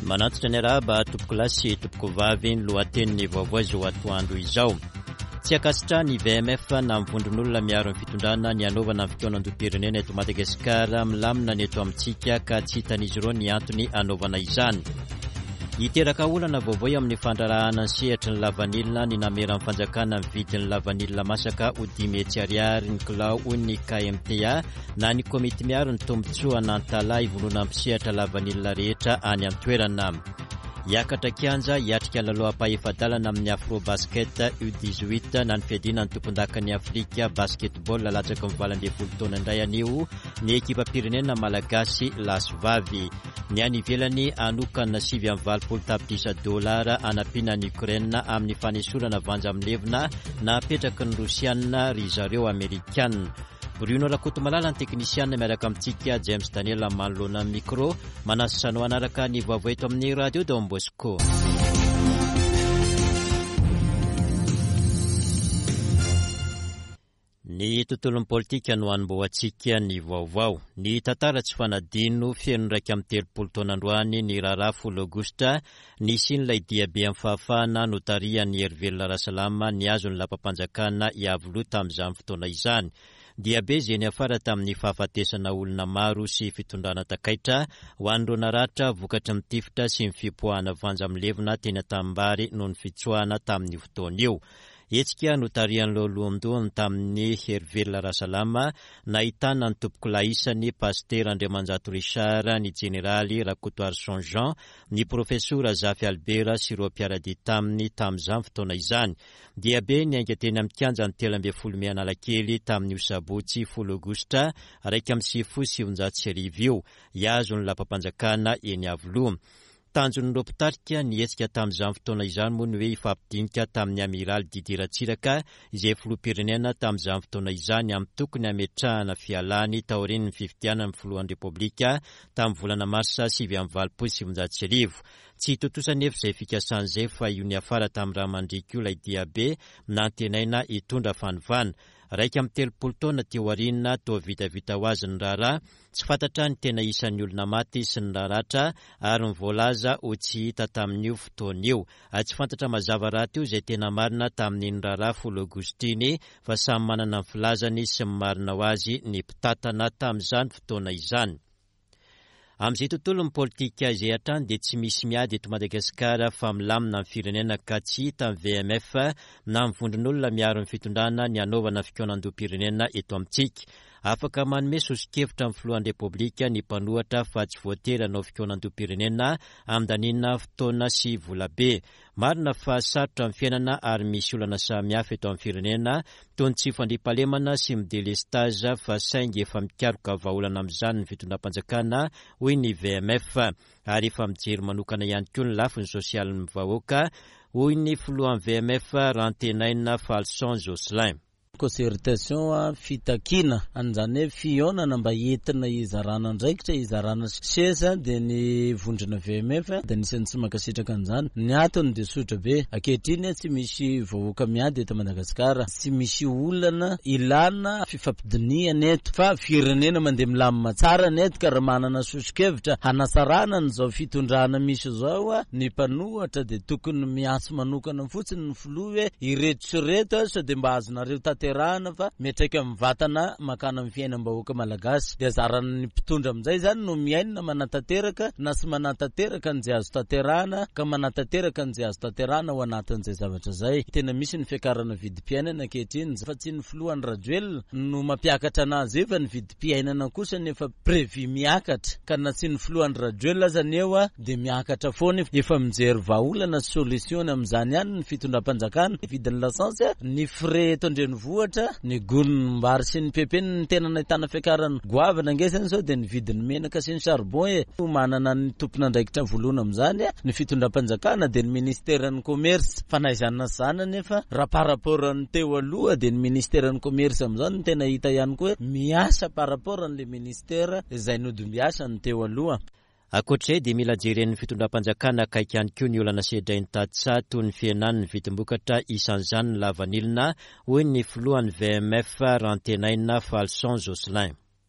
manatitra ny araba tompoko lasy tompoko vavy ny lohateniny vaovao izao atoandro izao. Tsy akasitrah ny VMF na mivondron'olona miaro ny fitondrana ny anaovana ny fitoanam-pirenena eto Madagasikara milamina ny eto amintsika ka tsy hitan'izy ireo ny antony anaovana izany. Hiteraka olana vaovao amin'ny fandrarahana ny sehatry ny lavanilina ny nameran'ny fanjakana ny vidin'ny lavanilina masaka ho 10 ariary ny kilao ny KMTA na ny komity miaro ny tombotsoa nantala ivonona ampisehatra lavanilina rehetra any an-toerana. Hiakatra kianja hiatrika laloam-pahefadalana amin'ny Afro Basket U18 na ny fiadina ny tompon-dakan'ny Afrika basketball latsaky ny 12 taona indray anio ny ekipa pirenena malagasy lasovavy. Ny any ivelany anokana $7.20 tapitrisa dolara anampiana ny Ukraine amin'ny fanesorana vanja amin'ny levina na apetraky ny Rosiana ry zareo Amerikana. Bruno Rakoto malala ny teknisiana miaraka amintsika James Daniel manoloana amin'ny micro manasano anaraka ny vaovao eto amin'ny Radio Don Bosco. Ny tontolon'ny politika no anomboantsika ny vaovao. Ny tantara tsy fanadino feno 1.30 taona androany ny raharaha 10 Aogositra nisy ny laidiabe amin'ny fahafahana notarian'ny Hervelona Rasalama ny azo ny lapam-panjakana iavoloha tamin'izany fotoana izany. Diabe zeny afara tamin'ny fahafatesana olona maro sy fitondrana takaitra ho an'ireo naratra vokatra mitifitra sy mifipoahana vanja amin'ny levina teny Tambary noho ny fitsoahana tamin'ny fotoana io. Etsika notarian'ireo lohandohany tamin'ny Hervelona Rasalama nahitana ny tompoko laisany Pasteur Andriamanjato Richard, ny Jeneraly Rakoto Arson Jean, ny Profesora Zafy Albert sy ireo mpiara-dia tamin'izany fotoana izany. Diabe ny ainga teny amin'ny kianja ny 13 Mianalakely tamin'ny Sabotsy 10 Aogositra 1909 iazo ny lapam-panjakana eny Avoloha. Tanjon'ny ropitarika ny etsika tamin'izany fotoana izany moa ny hoe ifampidinika tamin'ny Amiraly Didier Ratsiraka izay filoham-pirenena tamin'izany fotoana izany amin'ny tokony hametrahana fialany taorian'ny fifidianana amin'ny filohan'ny Repoblika tamin'ny volana Marsa 7 Tsy totosa nefa izay fikasan'izay fa io ny afara tamin'ny raha mandriky io ilay Diabe nantenaina hitondra fanovana. 1.30 taona teo aoriana toa vitavita ho azy ny raharaha, tsy fantatra ny tena isan'ny olona maty sy ny raharatra ary ny voalaza ho tsy hita tamin'io fotoana io. Tsy fantatra mazava raha teo izay tena marina tamin'ny raharaha 10 Aogostiny fa samy manana ny filazany sy ny marina ho azy ny mpitatana tamin'izany fotoana izany. Amin'izay tontolo ny politika izay hatrany dia tsy misy miady eto Madagasikara fa milamina amin'ny firenena ka tsy hita ny VMF na mivondron'olona miaro ny fitondrana ny anaovana fikoanan-doha-pirenena eto amintsika. Afaka manome sosokevitra amin'ny filohan'ny Repoblika ny mpanohatra fa tsy voatery hanao fikoanan-doha-pirenena amindanina fotoana sy volabe. Marina fa sarotra amin'ny fiainana ary misy olana samihafa eto amin'ny firenena toy ny tsy fandriampahalemana sy midelestaza fa saingy efa mikaroka vahaolana amin'izany ny fitondram-panjakana hoy ny VMF ary efa mijery manokana ihany koa ny lafiny sosialin'ny vahoaka hoy ny filohan'ny VMF Rantenaina Falson Jocelyn. Concertation fitakina anjane fionana mba entina izarana ndraikitra izarana sesa de ny vondrona VMF de nisy tsy makasitraka anjany ny atony de sotra be akehitriny tsy misy vahoaka miady eto Madagasikara tsy misy olana ilana fifampidiniana eto fa firenena mandeha milamina tsara neto ka raha manana sosokevitra hanasarana ny zao fitondrana misy zao ny mpanohatra de tokony miasa manokana fotsiny ny filoha ireto so de mba azonareo rana fa metraka amin'ny vatana makana amin'ny fiainam-bahoaka malagasy de zarana ny mpitondra amin'izay zany no miaina manatateraka na sy manatateraka an'izay azo taterana ka manatateraka an'izay azo taterana ho anatin'izay zavatra zay. Tena misy ny fiakarana vidim-piainana ankehitriny fa tsy ny filohan'ny Rajoelina no mampiakatra anazy efa ny vidim-piainana kosa nefa prévu miakatra ka na tsy ny filohan'ny Rajoelina zany eo de miakatra foana efa mijery vahaolana solution amin'izany ihany ny fitondram-panjakana vidin'ny lasansa ny frais eto andrenivohitra ny gony mbary sy ny pepeny ny tena nahitana fiakarana goavana ngesany zao de ny vidin'ny menaka sy ny charbon manana ny tompona ndraikitra voalohany amin'izany ny fitondram-panjakana de ny ministeran'ny commerce fanaizana zany nefa raha par rapport ny teo aloha de ny ministeran'ny commerce amin'izany ny tena hita ihany koa miasa par rapport an'le ministera izay nodombiasa ny teo aloha. Akoatr'izay dia mila jeren'ny fitondram-panjakana akaiky ihany koa ny olana sedrainy tatsa toy ny fihenany ny vidim-bokatra isan'izany ny lavanilina hoy ny filohan'ny VMF Rantenaina Falson Jocelyn.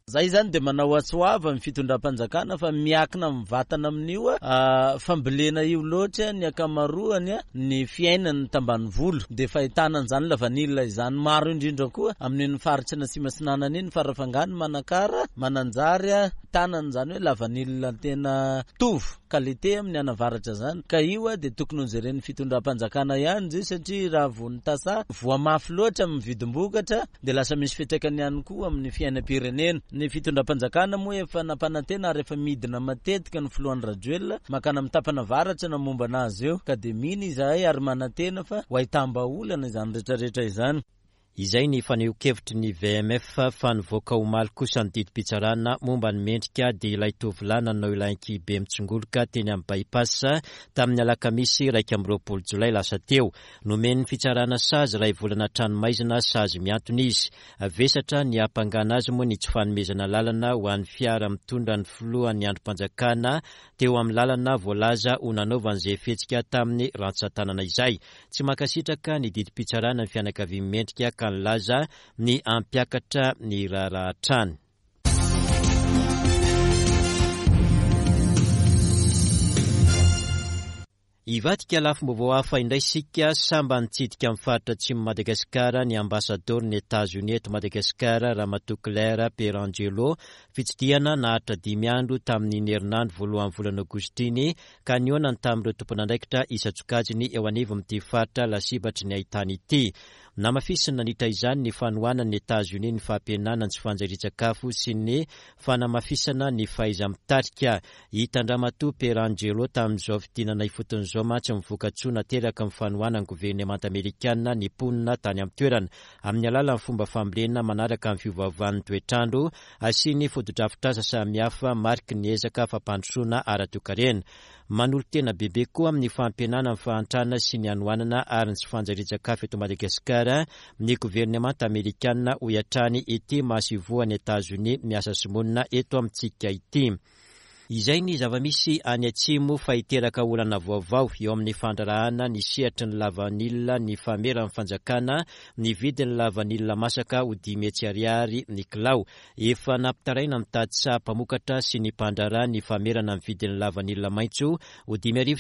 Zay zany de manao atsoava amin'ny fitondram-panjakana fa miakina amin'ny vatana amin'io fambolena io loatra ny akamaroany ny fiainany tambanivolo de fahitana an'izany lavanila izany maro indrindra koa amin'ny faritsy na Simasinana iny Farafangany Manakara Mananjary tanany zany hoe lavanila tena tovy qualité amin'ny anavaratra zany ka io de tokony hojeren'ny fitondram-panjakana ihany izy satria raha vao tasa voamafy loatra amin'ny vidim-bokatra de lasa misy fitraikany ihany koa amin'ny fiainam-pirenena. Ny fitondram-panjakana moa efa nampanantena rehefa midina matetika ny filohan'ny Rajoelina makana amin'ny tapana avaratra na momba anazy eo ka de miny izahay ary manantena fa ho ahitamba-olana izany rehetrarehetra izany. Izay ny faneho-kevitry ny VMF fa nivoaka omaly kosa ny didim-pitsarana momba ny mendrika dia ilay tovolahy nanao ilay kibe mitsongoloka teny amin'ny bypass tamin'ny alakamisy 2 Jolay lasa teo. Nomeny fitsarana sazy ray volana tranomaizina sazy miantona izy. Vesatra ny ampangana azy moa ny tsy fanomezana lalana ho an'ny fiara mitondra ny filohan'ny androm-panjakana teo amin'ny lalana voalaza ho nanaovan'izay fihetsika tamin'ny rantsan-tanana izay. Tsy makasitraka ny didim-pitsarana ny fianakavian'ny mendrika ka nilaza ny ampiakatra ny raharaha-trany. Ivadika lafim-baovao hafa indray sika samba nitsidika amin'ny faritra atsimo Madagasikara ny ambasador'ny États-Unis eto Madagasikara Ramatoa Claire Perangelo fitsidihana nahatra 5 andro tamin'ny herinandro voalohan'ny volana Aogostiny ka nihonany tamin'ireo tompon'andraikitra isa-tsokajiny eo anivo amin'ity faritra lasibatry ny ahitany ity. Namafisiny nanitra izany ny fanohanan'ny États-Unis ny fampihenana ny tsy fanjairin-tsakafo sy ny fanamafisana ny fahaiza-mitarika. Hitandramatoa Perangelo tamin'izao fidinana ifoton'izao matsy mivoka-tsoa teraka amin'ny fanohanan'ny governemanta Amerikanina ny ponina tany amin'ny toerana amin'ny alalan'ny fomba fambolena manaraka amin'ny fiovaovan'ny toetrandro sy ny foto-drafitr'asa samihafa mariky ny ezaka fampandrosoana ara-toekarena. Manolo tena bebe koa amin'ny fampihenana amin'ny fahantrana sy ny anohanana ary ny tsy fanjairin-tsakafo eto Madagasikara ny governemanta Amerikanina ho iatrany ity masivoan'ny États-Unis miasa simonina eto amintsika ity. Izay ny zavamisy any atsimo fa hiteraka olana vaovao eo amin'ny fandrarahana ny sehatry ny lavanila ny fameran'ny fanjakana ny vidin'ny lavanila masaka ho 10 ariary ny kilao. Efa nampitaraina mitady mpamokatra sy ny mpandrarah ny famerana ny vidin'ny lavanila maitso ho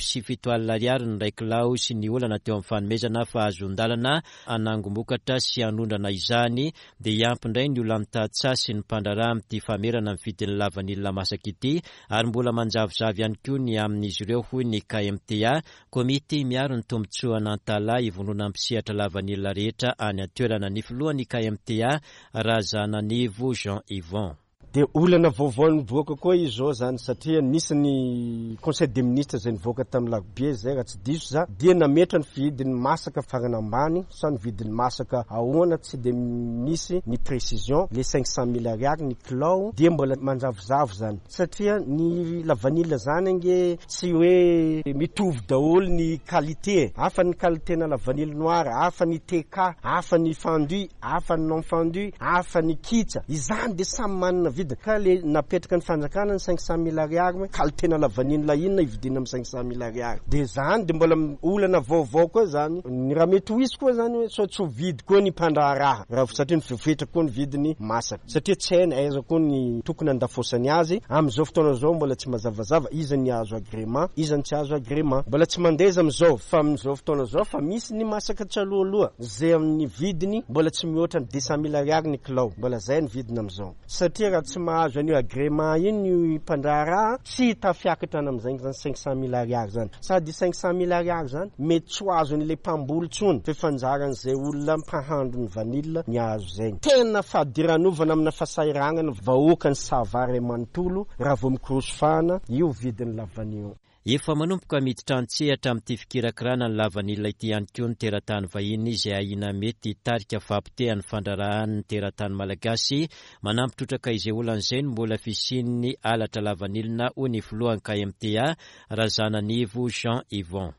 5.7 ariary ny ray kilao sy ny olana teo amin'ny fanomezana fa azon-dalana anangomokatra sy anondrana izany dia iampindray ny olona mitady sy ny mpandrarah amin'ity famerana ny vidin'ny lavanila masaka ity. Ary mbola manjavozavy ihany koa ny amin'izy ireo hoy ny KMTA komity miaro ny tombotsoa anantala ivonona ampisihatra lavanila rehetra any an-toerana. Ny filohan'ny KMTA Razananivo Jean-Yvon. De olana vaovao nivoaka koa izao zany satria nisy ny conseil des ministres zay nivoaka tamin'ny lakobie zay raha tsy diso za dia nametra ny vidin'ny masaka farana ambany sa ny vidin'ny masaka ahoana tsy de misy ny précision les 500 000 ariary ny kilao dia mbola manjavozavo zany satria ny lavanila zany nge tsy hoe mitovy daholo ny qualité hafa ny qualité na lavanila noir hafa ny TK hafa ny fendu hafa ny non fendu hafa ny kitsa izany de samy manana ka le napetraka ny fanjakana ny 500 000 ariary qualité na lavanila inona ividina amin'ny 500 000 ariary de zany de mbola olana vaovao koa zany ny raha mety ho izy koa zany hoe so tsy vidy koa ny mpandraharaha raha satria ny fifetraka koa ny vidiny masaka satria tsy haina aiza koa ny tokony andafosany azy amin'izao fotoana zao mbola tsy mazavazava iza ny azo agrément iza ny tsy azo agrément mbola tsy mandeza amin'izao fa amin'izao fotoana zao fa misy ny masaka tsalohaloha zay amin'ny vidiny mbola tsy mihoatra ny 200 000 ariary ny kilao mbola zay ny vidiny amin'izao satria tsy mahazo an'io agrément iny ny mpandraharaha tsy tafiakatra amin'izay zany 500 000 ariary zany sady 500 000 ariary zany mety tsy ho azo an'ilay mpamboly tsony fa fanjaran'izay olona mpahandro ny vanila ny azo zay tena fadiranovana amina fasairangana vahoaka ny savary amanontolo raha vao mikorosofana io vidin'ny lavanio. Efa manompoka miditra antsehatra amin'ity fikirakirana ny lavanila ity ihany koa ny teratany vahiny izay ahina mety tarika fampitehan'ny fandrarahan'ny teratany malagasy manampitrotraka izay olan'izay ny mbola fisian'ny alatra lavanilina ho ny filohan'ny KMTA Razananivo Jean-Yvon.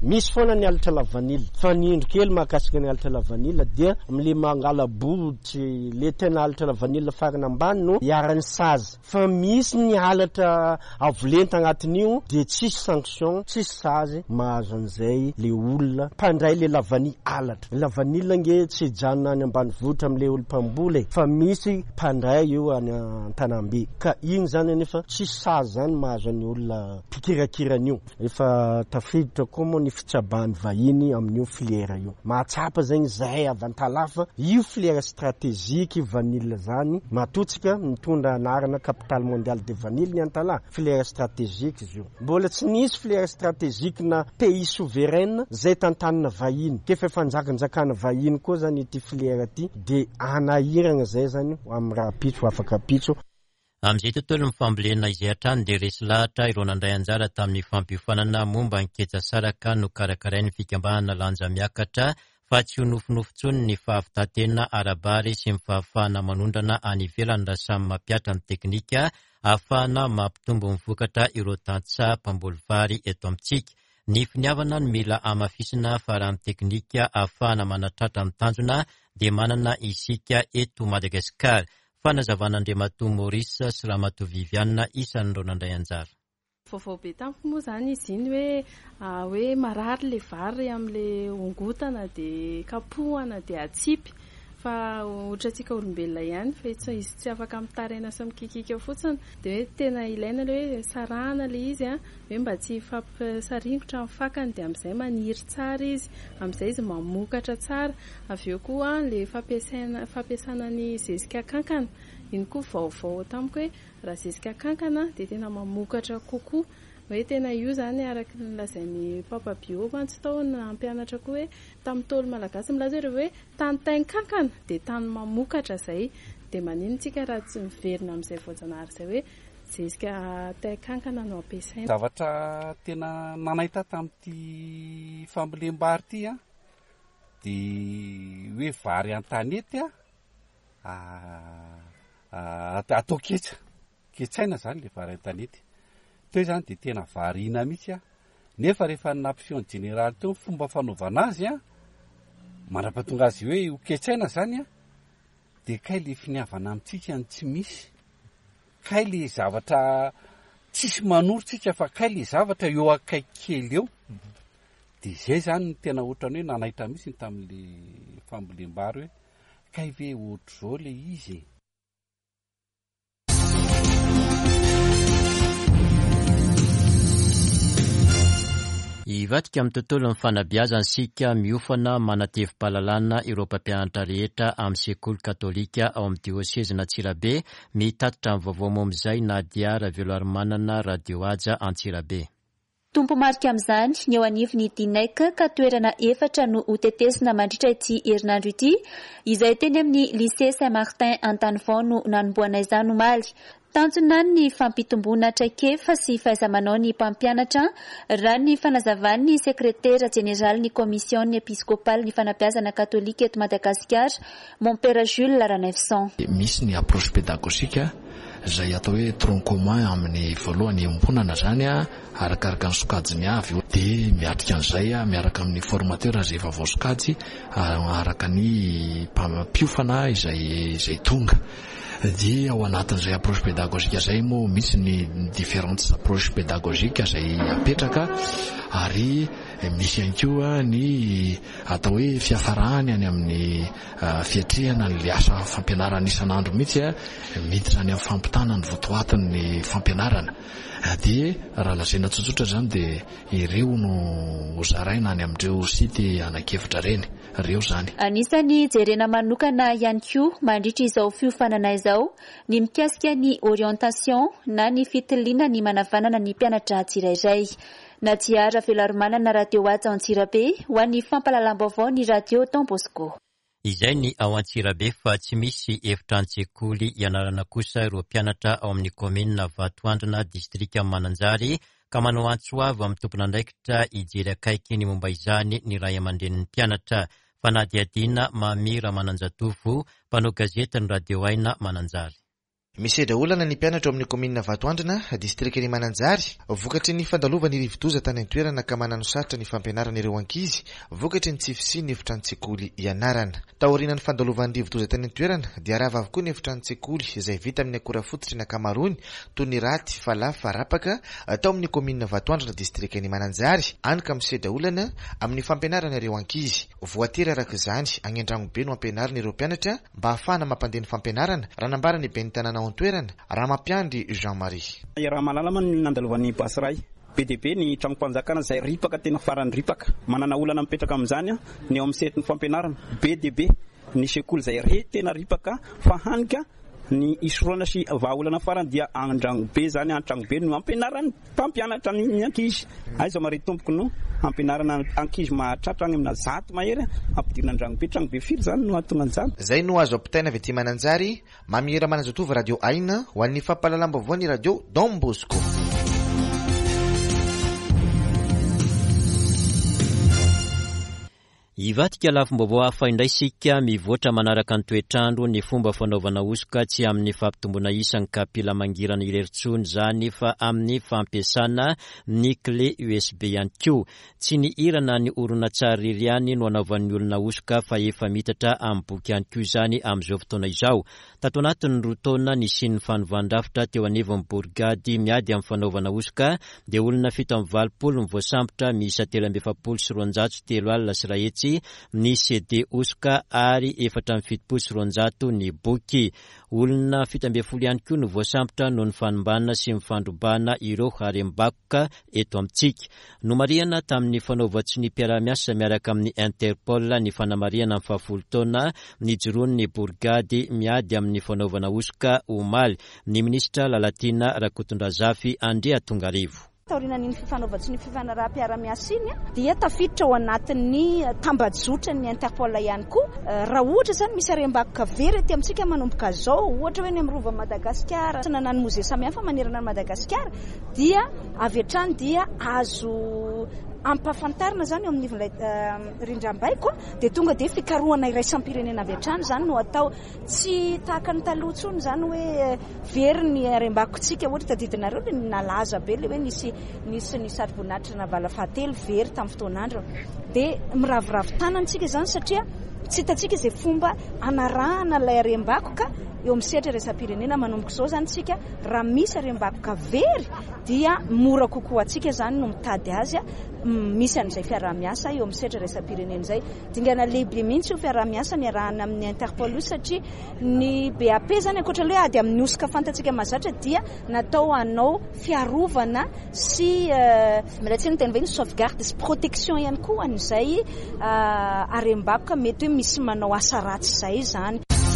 misy foana ny alatra lavanila fa ny indro kely mahakasika ny alatra lavanila dia amle mangala boditry le tena alatra lavanila farana ambany no iarany sazy fa misy ny alatra avolenta agnatin'io de tsisy sanction tsisy sazy mahazo an'izay le olona mpandray le lavani alatra lavanila nge tsy janona any ambanivohitra amle olo mpamboly fa misy mpandray io any Antanambe ka igny zany nefa tsisy sazy zany mahazo any olona pikirakirany io efa tafiditra koa moa ny fitsabany vahiny amin'io filiera io mahatsapa zegny zay avantalafa io filiera stratégique vanille zany matotsika mitondra anarana capitale mondiale de vanille ny Antala filiera stratégique izy io mbola tsy nisy filiera stratégique na pays souveraine zay tantanana vahiny kefa fanjakanjakana vahiny koa zany ity filiera ty de anahiragna zay zany amin'ny raha pitso afaka pitso. Amizay tontolo ny fambolena izay hatrany dia resy lahatra ireo nandray anjara tamin'ny fampiofanana momba ny ketsa saraka no karakarainy fikambahana lanja miakatra fa tsy ho nofinofitsony ny fahafitatena arabary sy ny fahafahana manondrana any ivelany raha samy mampiatra ny teknika ahafahana mampitombo ny vokatra ireo tantsa mpamboly vary eto amintsika. Ny finiavana ny mila amafisina fa raha amin'ny teknika ahafahana manatratra ny tanjona dia manana isika eto Madagasikara. Fanazavan'Andriamatoa Maurice sy Ramatoa Viviane isan'ireo nandray anjara. Vaovao be tamiko moa zany izy iny hoe marary le vary am'le ongotana de kapohana de atsipy fa ohatratsika olombelona ihany fa izy tsy afaka mitaraina sy mikikika fotsiny de hoe tena ilaina le hoe sarahana le izy hoe mba tsy fampisaringotra amin'ny fakany de am'izay maniry tsara izy am'izay izy mamokatra tsara avy eo koa le fampiasana ny zezika kankana iny koa vaovao tamiko hoe raha zezika kankana de tena mamokatra kokoa hoe tena io zany araka ny lazain'ny papa bio mantsy tao na ampianatra koa hoe tamin'ny tolo malagasy milaza hoe tany kankana de tany mamokatra zay de maninontsika raha tsy miverina amin'izay voajanahary zay hoe zezika kankana no ampiasaina. Zavatra tena nanahita tamin'ity fambolem-bary ty de hoe vary an-tanety atao ketsaina zany le vary an-tanety teo zany de tena varina mihitsy nefa rehefa nampifiony generaly teo fomba fanaovana azy manapatonga azy hoe ho ketsaina zany de kay le finiavana amintsika ny tsy misy kay le zavatra tsisy manorotsika fa kay le zavatra eo akaiky kely eo de zay zany ny tena ohatrany hoe nanahitra mihitsy tamin'le fambolem-bary hoe kay ve ohatr'izao le izy. Ivatika amin'ny tontolo ny fanabeazana sika miofana manatevim-pahalalana ireo mpampianatra rehetra amin'ny sekoly katolika ao amin'ny diosezina Antsirabe mitatitra amin'ny vaovao momizay na diara veloarimanana radio aja Antsirabe. Tompo marika amin'izany ny eo anivon'ny Dineka ka toerana 4 no hotetesina mandritra ity herinandro ity izay teny amin'ny lycée Saint-Martin Antanivon no nanomboana izany omaly. Tanjona ny fampitomboana traikefa sy fahaiza-manao ny mpampianatra raha ny fanazavan'ny sekretera jeneraly ny komision'ny episkopale ny fanabeazana katolika eto Madagasikara Mompera Jules Laranefson. Misy ny approche pédagogique izay atao hoe tronc commun amin'ny voalohany embonana zany arakaraka ny sokajiny avy de miatrika an'izay miaraka amin'ny formateur izay efa voasokajy araka ny mpiofana izay tonga. Dia ao anatin'izay approche pédagogique zay moa misy ny différentes approches pédagogiques izay apetraka ary misy ihany koa ny atao hoe fiafarahany any amin'ny fiatrehana ny asa fampianarana isan'andro mihitsy miditra any amin'ny fampitana ny votoatin'ny fampianarana. De raha lazaina tsotsotra zany de ireo no zaraina any amin'ireo sity anakefitra reny ireo zany. Anisany jerena manokana ihany koa mandritra izao fiofanana izao ny mikasika ny orientation na ny fitiliana ny manavanana ny mpianatra tsirairay. Natiara veloarimanana radio aja Antsirabe ho an'ny fampalalam-baovao ny radio Don Bosco. Izay ny ao Antsirabe fa tsy misy efitran-tsekoly ianarana kosa ireo mpianatra ao amin'ny komina Vatoandrina distrika Mananjary ka manao antsoavy amin'ny tompon'andraikitra ijery akaiky ny momba izany ny ray aman-drenin'ny mpianatra fanadiadiana Mamira Mananjatovo mpanao gazety ny radio Aina Mananjary. Misedra olana ny mpianatra amin'ny komina Vatoandrina, distrikty Mananjary, vokatry ny fandalovany rivodoza tany an-toerana ka manano sarotra ny fampianarana ireo ankizy, vokatry ny tsifisy ny efitrano tsekoly ianarana. Taoriana ny fandalovany rivodoza tany an-toerana dia rava avokoa ny efitrano tsekoly izay vita amin'ny akora fototra ny akamaroany toy ny raty, falahy, farapaka tao amin'ny komina Vatoandrina, distrikty Mananjary, anka misedra olana amin'ny fampianarana ireo ankizy. Voatery araka izany any an-dragno be no ampianarana ireo mpianatra mba ahafahana mampandeha ny fampianarana, raha nambarany ben'ny tanàna toerana raha mampiandry Jean-Marie. Raha malalama ny nandalovany Basiray be dia be ny tragnom-panjakana izay ripaka tena farany ripaka, manana olana mipetraka amin'izany ny ao amin'ny setiny fampianarana be dia be ny sekoly izay tena ripaka fa hanika ny isoroana sy vahaolana farany dia an-dragno be zany, an-tragno be no ampianarany mpampianatra ny ankizy. Aiza mare tompoko no ampianarana ankizy mahatratra any amina 100 mahery ampidirana an-dragno be, tragno be firy zany no atonga an'izany. Zay no azo ampitaina avy aty Mananjary, mamihera manazotova radio Aina ho an'ny fampahalalam-baovao ny radio Don Bosco. Ivatika lafim-baovao hafa indray sika mivoatra manaraka ny toetrandro ny fomba fanaovana osoka tsy amin'ny fampitombona isan'ny kapila mangirana irery-tsony zany fa amin'ny fampiasana ny clé USB ihany koa. Tsy ny irana ny oronan-tsary iry ihany no anaovan'ny olona osoka fa efa mitatra amin'ny boky ihany koa zany amin'izao fotoana izao. Tato anatiny roa taona ny sin'ny fanovandafitra teo anivon'ny Borgady miady amin'ny fanaovana osoka dia olona 720 mivoasambotra miisa 373 alina sy rahetsy ny CD osoka ary 470 ny boky. Olona 70 ihany koa no voasambotra noho ny fanombana sy mifandrombana ireo harem-bakoka eto amintsika. No mariana tamin'ny fanaovatsy ny mpiara-miasa miaraka amin'ny Interpol ny fanamariana amin'ny 10 taona ny jiron'ny Borgady miady amin'ny fanaovana osoka omaly. Ny ministra Lalatina Rakotondrazafy Andrea Tongarivo. Taorina ny fifanaovatsy ny fifanaraha-mpiara-miasa iny dia tafiditra ao anatin'ny tambajotra ny Interpol ihany koa. Raha ohatra zany misy harem-bakoka very aty amintsika manomboka zao, ohatra hoe ny amin'ny rova Madagasikara, sanana ny mozea samihafa manerana ny Madagasikara, dia avy hatrany dia azo ampafantarina zany eo amin'ny rindram-baiko dia tonga dia fikarohana iraisam-pirenena avy hatrany zany no atao. Tsy tahaka ny taloha tsony zany hoe very ny harem-bakontsika ohatra tadidinareo le nalaza be le hoe nisy ny satroboninahitra navala fahatelo very tamin'ny fotoanandro dia miravoravo tanantsika zany satria tsy hitantsika izay fomba anarahana ilay harem-bakoka eo amin'ny sehatra iraisam-pirenena. Manomboka izao zany tsika raha misy harem-bakoka very dia mora kokoa atsika zany no mitady azy misy an'izay fiaraha-miasa eo amin'ny sehatra iraisam-pirenena izay. Dingana lehibe mihitsy io fiaraha-miasa ny arahana amin'ny Interpol satria ny BAP zany ankoatra hoe ady amin'ny osoka fantatsika mahazatra dia natao hanao fiarovana sy milatsiny tena hoe sauvegarde sy protection ihany koa an'izay harem-bakoka mety hoe misy manao asa ratsy izay zany.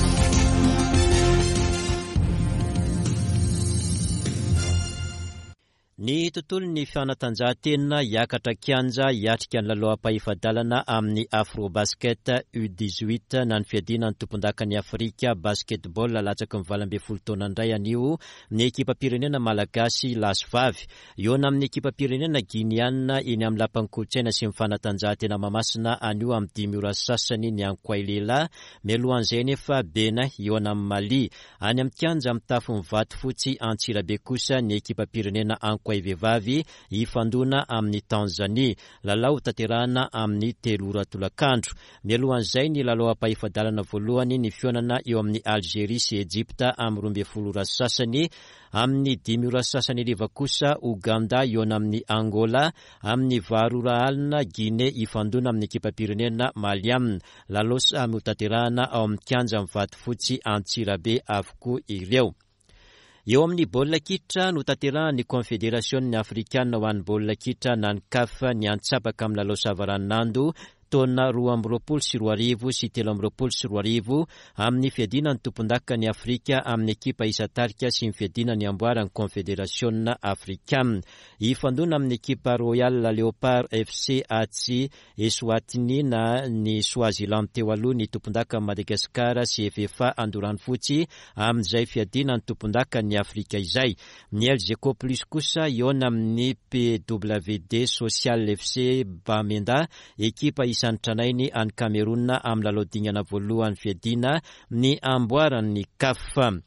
Ny tontolon'ny fanatanjahantena hiakatra kianja hiatrika ny lalaom-pahefadalana amin'ny Afrobasket U18 na ny fiadina ny tompon-dakan'ny Afrika basketball latsaky ny 20 taona indray anio ny ekipa pirenena malagasy lasovavy iona amin'ny ekipa pirenena guinéana eny amin'ny lapan'ny kolotsaina sy ny fanatanjahantena mamasina anio amin'ny 5 ora sasany ny Ankoailela mialohan'izay nefa bena iona amin'ny Mali any amin'ny kianja amin'ny tafon'ny vato fotsy Antsirabe kosa ny ekipa pirenena vehivavy ifandona amin'ny Tanzania lalao taterana amin'ny 3 ora tolakandro. Mialohan'izay ny lalao am-pahefadalana voalohany ny fionana eo amin'ny Algeria sy Egypta amin'ny 12 ora sasany, amin'ny 10 ora sasany ariva kosa Uganda iona amin'ny Angola, amin'ny 20 ora alina Guinée ifandona amin'ny ekipa pirenena Maliam. Lalao samy taterana ao amin'ny kianja amin'ny vato fotsy Antsirabe avokoa ireo. Eo amin'ny baolina kitra no tanterahan'ny Confédération africaine ho an'ny baolina kitra na ny CAF ny antsapaka amin'ny lalao savaranando taona 2024 sy 2024 amin'ny fiadina ny tompon-daka ny Afrika amin'ny ekipa isatarika sy ny fiadina ny amboarany Confédération africaine. Ifandona amin'ny ekipa Royal Leopard FC Atsi Eswatini na ny Swaziland teo aloha ny tompon-daka Madagasikara sy FFA andorany fotsy amin'izay fiadina ny tompon-daka ny Afrika izay. Ny LGK Plus kosa iona amin'ny PWD Social FC Bamenda ekipa isan'ny tranainy any Cameroun amin'ny lalao dingana voalohany fiadina ny amboaran'ny CAF.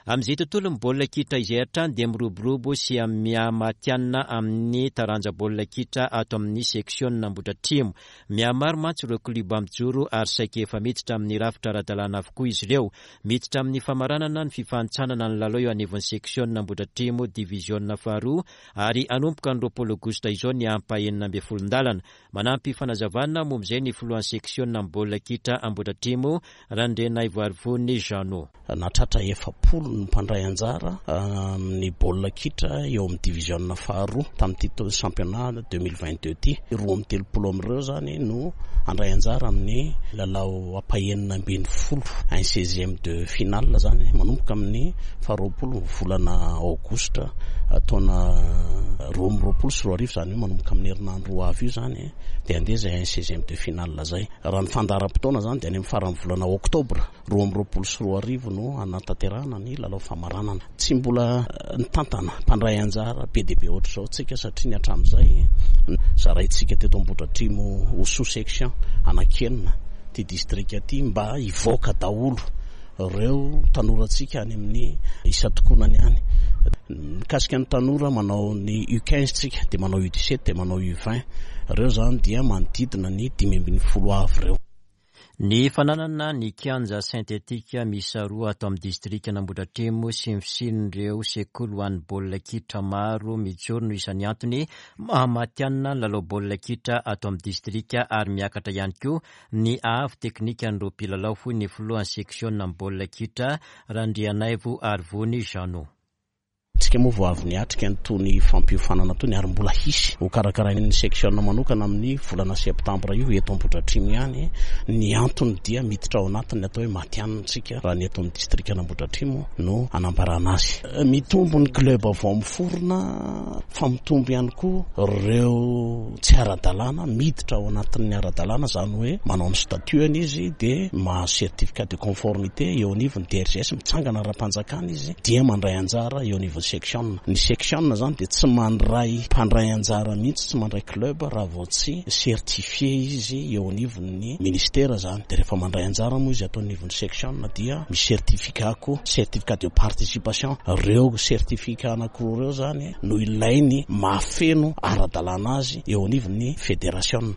Amin'izay tontolo ny baolina kitra izay hatrany dia miroborobo sy miamatianina amin'ny taranja baolina kitra ato amin'ny section Ambohidratrimo. Mihamaro mantsy ireo kluba mijoro ary saika efa miditra amin'ny rafitra ara-dalàna avokoa izy ireo. Miditra amin'ny famaranana ny fifanitsanana ny lalao eo anivon'ny section Ambohidratrimo division faharoa ary anomboka ny 20 Aogositra izao ny ampahenina 12 manampy fanazavana momb'izay ny filohan'ny section baolina kitra Ambohidratrimo Randrena Ivoarivony Jano. Natratra 70 ny mpandray anjara amin'ny baolina kitra eo amin'ny division faharoa tamin'ity championnat 2022 ty. 13 amin'ireo zany no andray anjara amin'ny lalao ampahenina 20 un 16e de finale zany manomboka amin'ny 20 volana Aogositra taona 2024 zany manomboka amin'ny herinandro avy io zany dia andeha zay un 16e de finale zay. Raha ny fandaharam-potoana zany dia any amin'ny farany volana Oktobra 2024 no anatanterahana ny lalao famaranana. Tsy mbola nitantana mpandray anjara be dia be ohatr'izao tsika satria ny hatramin'izay zaraintsika teto Ambohidratrimo ho sous-section anakenina ty distrika ty mba hivoaka daholo ireo tanorantsika any amin'ny isatokonany any. Mikasika ny tanora manao ny U15 tsika dia manao U17 dia manao U20 ireo zany dia manodidina ny 5 avy ireo. Ny fananana ny kianja sintetika miisa 2 ato amin'ny distrikana Ambohidratrimo sy misin'ireo sekoly ho an'ny baolina kitra maro mijoro no isan'ny antony mahamatianina ny lalao baolina kitra ato amin'ny distrika ary miakatra ihany koa ny avo teknika an'ireo mpilalao foy ny filohan'ny section amin'ny baolina kitra Randrianaivo Arivony Jano. Tsika moa vao avy niatrika nytony fampiofanana tony ary mbola hisy ho karakarain'ny section manokana amin'ny volana septambra io eto Ambohidratrimo ihany. Ny antony dia miditra ao anatiny atao hoe matianantsika raha ny eto amin'ny distrikana Ambohidratrimo no anambarana azy. Mitombo ny club avao miforona fa mitombo ihany koa ireo tsy ara-dalàna miditra ao anatin'ny ara-dalàna zany hoe manao ny statuany izy dia ma certificat de conformité eo anivon'ny DRGS mitsangana ara-panjakana izy dia mandray anjara eo anivon'ny section. Ny section zany dia tsy mandray mpandray anjara mihitsy tsy mandray club raha vao tsy certifié izy eo anivon'ny ministera zany. Dia rehefa mandray anjara moa izy atao anivon'ny section dia misy certificat ko certificat de participation. Ireo certificat anankiroa ireo zany no ilainy mahafeno ara-dalàna azy eo anivon'ny fédération.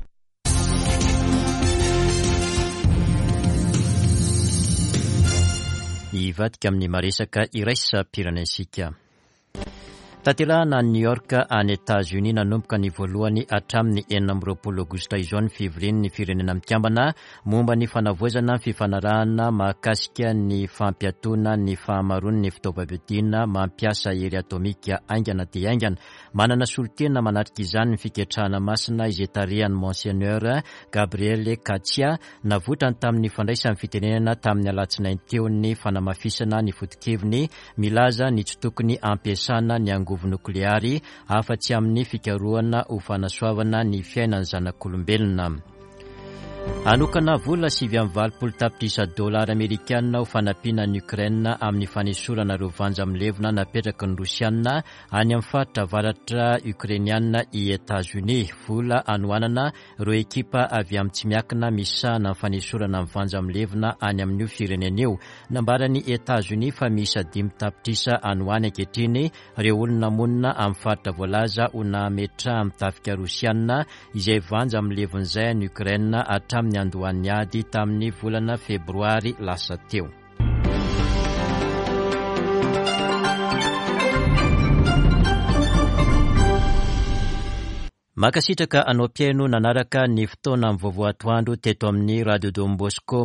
Ivadika amin'ny maresaka iraisam-pirenensika. Tanterahana New York any États-Unis nanomboka ny voalohany hatramin'ny 20 Aogositra izao ny fivorian'ny firenena mikambana momba ny fanavoazana fifanarahana mahakasika ny fampiatoana ny fahamaroany ny fitaovam-piadiana mampiasa hery atomika aingana dia aingana. Manana solotena manatrika izany ny fiketrahana masina izay tarehan'ny Monseigneur Gabriel Katsia navotrany tamin'ny fandraisany fitenenana tamin'ny alatsinainy teo ny fanamafisana ny foto-keviny milaza ny tsy tokony ampiasana ny angovo nukleary afa-tsy amin'ny fikarohana ho fanasoavana ny fiainany zanak'olombelona. Anokana vola $7.7 Amerikanina ho fanampiana ny Ukraine amin'ny fanesorana ireo vanja amlevina napetraky ny Rosianina any amin'ny faritra avaratra Ukrainiana i États-Unis. Vola anoanana ireo ekipa avy amin'ny tsy miakina misahana amin'ny fanesorana amin'ny vanja amlevina any amin'io firenena io. Nambarany États-Unis fa misy 5 tapitrisa anoany ankehitriny ireo olona monina amin'ny faritra voalaza ho nametra amin'ny tafika Rosianina izay vanja amlevin'izay any Ukraine hatramin'ny andohan'ny ady tamin'ny volana febroary lasa teo. Makasitraka anao piaino nanaraka ny fotoana amin'ny vaovao atoandro teto amin'ny Radio Don Bosco